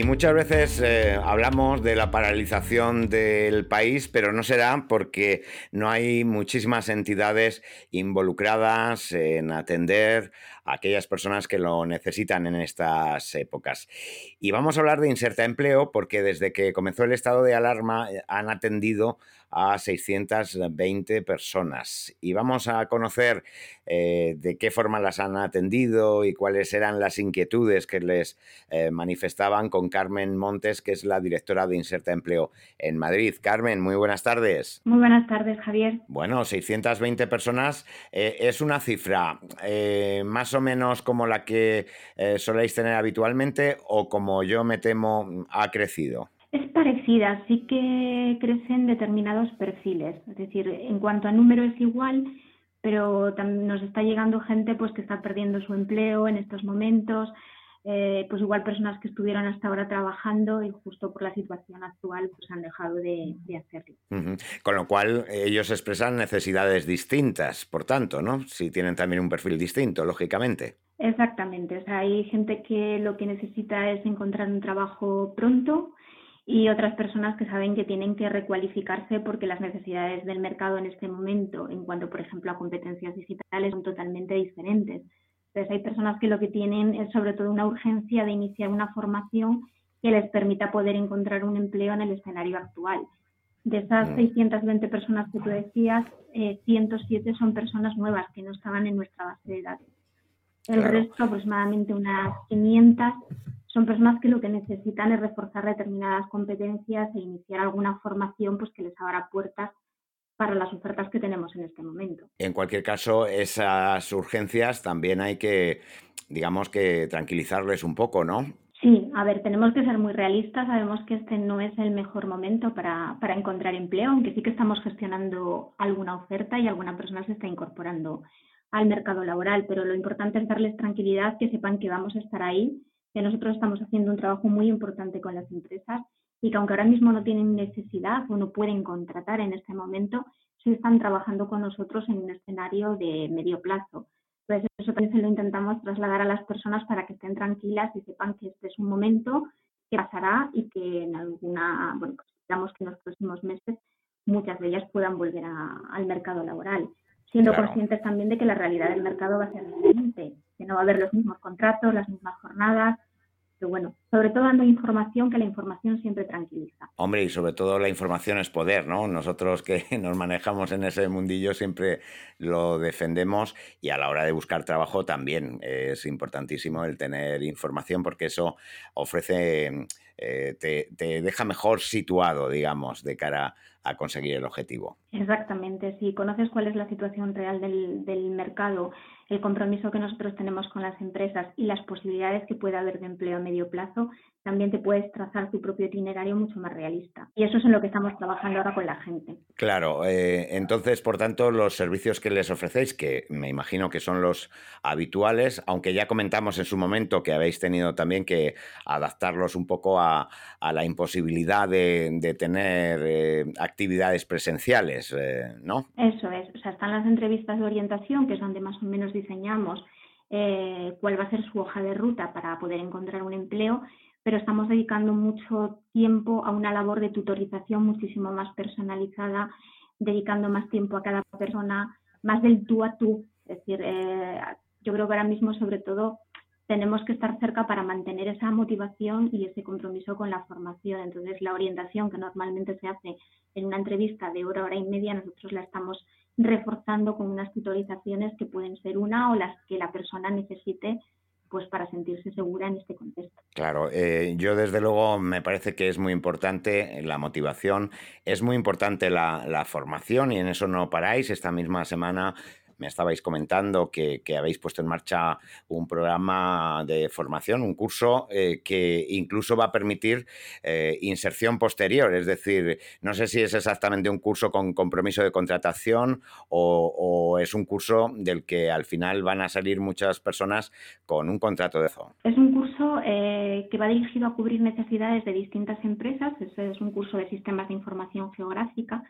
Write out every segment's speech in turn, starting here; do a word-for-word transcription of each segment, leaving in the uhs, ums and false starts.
Y muchas veces eh, hablamos de la paralización del país, pero no será porque no hay muchísimas entidades involucradas en atender a aquellas personas que lo necesitan en estas épocas. Y vamos a hablar de Inserta Empleo porque desde que comenzó el estado de alarma eh, han atendido a seiscientas veinte personas. Y vamos a conocer eh, de qué forma las han atendido y cuáles eran las inquietudes que les eh, manifestaban con Carmen Montes, que es la directora de Inserta Empleo en Madrid. Carmen, muy buenas tardes. Muy buenas tardes, Javier. Bueno, seiscientas veinte personas eh, es una cifra eh, más o menos como la que eh, soléis tener habitualmente o, como yo me temo, ha crecido. Es parecida, sí que crecen determinados perfiles, es decir, en cuanto a número es igual, pero también nos está llegando gente pues que está perdiendo su empleo en estos momentos, eh, pues igual personas que estuvieron hasta ahora trabajando y justo por la situación actual pues han dejado de, de hacerlo. Uh-huh. Con lo cual ellos expresan necesidades distintas, por tanto, ¿no? Si tienen también un perfil distinto, lógicamente. Exactamente, o sea, hay gente que lo que necesita es encontrar un trabajo pronto y otras personas que saben que tienen que recualificarse porque las necesidades del mercado en este momento, en cuanto, por ejemplo, a competencias digitales, son totalmente diferentes. Entonces, hay personas que lo que tienen es sobre todo una urgencia de iniciar una formación que les permita poder encontrar un empleo en el escenario actual. De esas Mm. seiscientas veinte personas que tú decías, eh, ciento siete son personas nuevas que no estaban en nuestra base de datos. El Claro. resto, aproximadamente unas quinientas, son personas que lo que necesitan es reforzar determinadas competencias e iniciar alguna formación pues que les abra puertas para las ofertas que tenemos en este momento. En cualquier caso, esas urgencias también hay que, digamos que, tranquilizarles un poco, ¿no? Sí, a ver, tenemos que ser muy realistas, sabemos que este no es el mejor momento para, para encontrar empleo, aunque sí que estamos gestionando alguna oferta y alguna persona se está incorporando al mercado laboral, pero lo importante es darles tranquilidad, que sepan que vamos a estar ahí, que nosotros estamos haciendo un trabajo muy importante con las empresas y que aunque ahora mismo no tienen necesidad o no pueden contratar en este momento, sí están trabajando con nosotros en un escenario de medio plazo. Entonces, eso también se lo intentamos trasladar a las personas para que estén tranquilas y sepan que este es un momento que pasará y que en alguna, bueno, pues esperamos que en los próximos meses muchas de ellas puedan volver a, al mercado laboral, siendo Claro. conscientes también de que la realidad del mercado va a ser diferente, que no va a haber los mismos contratos, las mismas jornadas, pero bueno, sobre todo dando información, que la información siempre tranquiliza. Hombre, y sobre todo la información es poder, ¿no? Nosotros que nos manejamos en ese mundillo siempre lo defendemos y a la hora de buscar trabajo también es importantísimo el tener información porque eso ofrece, eh, te, te deja mejor situado, digamos, de cara a conseguir el objetivo. Exactamente, si conoces cuál es la situación real del, del mercado, el compromiso que nosotros tenemos con las empresas y las posibilidades que puede haber de empleo a medio plazo, también te puedes trazar tu propio itinerario mucho más realista. Y eso es en lo que estamos trabajando ahora con la gente. Claro, eh, entonces, por tanto, los servicios que les ofrecéis, que me imagino que son los habituales, aunque ya comentamos en su momento que habéis tenido también que adaptarlos un poco a, a la imposibilidad de, de tener eh, actividades presenciales, eh, ¿no? Eso es, o sea, están las entrevistas de orientación, que es donde más o menos diseñamos eh, cuál va a ser su hoja de ruta para poder encontrar un empleo, pero estamos dedicando mucho tiempo a una labor de tutorización muchísimo más personalizada, dedicando más tiempo a cada persona, más del tú a tú. Es decir, eh, yo creo que ahora mismo, sobre todo, tenemos que estar cerca para mantener esa motivación y ese compromiso con la formación. Entonces, la orientación que normalmente se hace en una entrevista de hora, hora y media, nosotros la estamos reforzando con unas tutorizaciones que pueden ser una o las que la persona necesite pues para sentirse segura en este contexto. Claro, eh, yo desde luego me parece que es muy importante la motivación, es muy importante la, la formación y en eso no paráis. Esta misma semana me estabais comentando que, que habéis puesto en marcha un programa de formación, un curso eh, que incluso va a permitir eh, inserción posterior, es decir, no sé si es exactamente un curso con compromiso de contratación o, o es un curso del que al final van a salir muchas personas con un contrato de zona. Es un curso eh, que va dirigido a cubrir necesidades de distintas empresas. Ese es un curso de sistemas de información geográfica.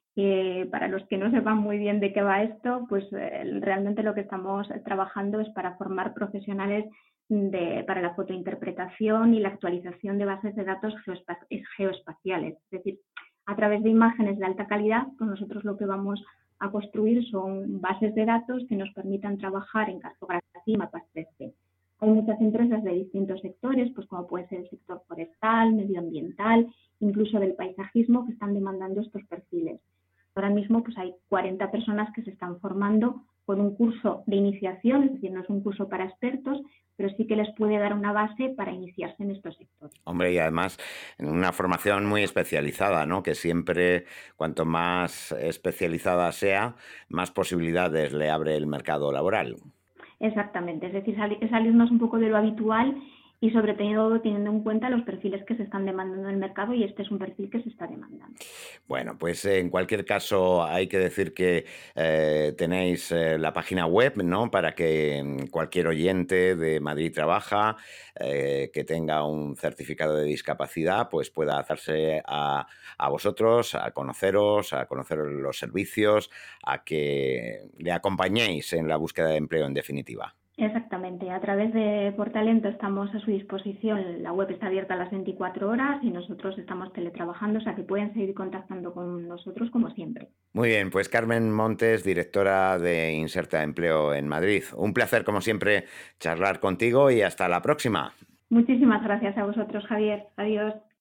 Que para los que no sepan muy bien de qué va esto, pues eh, realmente lo que estamos trabajando es para formar profesionales de, para la fotointerpretación y la actualización de bases de datos geoespa- geoespaciales. Es decir, a través de imágenes de alta calidad, pues nosotros lo que vamos a construir son bases de datos que nos permitan trabajar en cartografía y mapas tres D. Hay muchas empresas de distintos sectores, pues como puede ser el sector forestal, medioambiental, incluso del paisajismo, que están demandando estos perfiles. Ahora mismo pues hay cuarenta personas que se están formando con un curso de iniciación, es decir, no es un curso para expertos, pero sí que les puede dar una base para iniciarse en estos sectores. Hombre, y además en una formación muy especializada, ¿no? Que siempre, cuanto más especializada sea, más posibilidades le abre el mercado laboral. Exactamente, es decir, sali- es salirnos un poco de lo habitual y sobre todo teniendo en cuenta los perfiles que se están demandando en el mercado y este es un perfil que se está demandando. Bueno, pues eh, en cualquier caso hay que decir que eh, tenéis eh, la página web, ¿no? Para que mm, cualquier oyente de Madrid Trabaja, eh, que tenga un certificado de discapacidad, pues pueda hacerse a, a vosotros, a conoceros, a conocer los servicios, a que le acompañéis en la búsqueda de empleo en definitiva. Exactamente, a través de Portalento estamos a su disposición, la web está abierta a las veinticuatro horas y nosotros estamos teletrabajando, o sea que pueden seguir contactando con nosotros como siempre. Muy bien, pues Carmen Montes, directora de Inserta Empleo en Madrid. Un placer, como siempre, charlar contigo y hasta la próxima. Muchísimas gracias a vosotros, Javier. Adiós.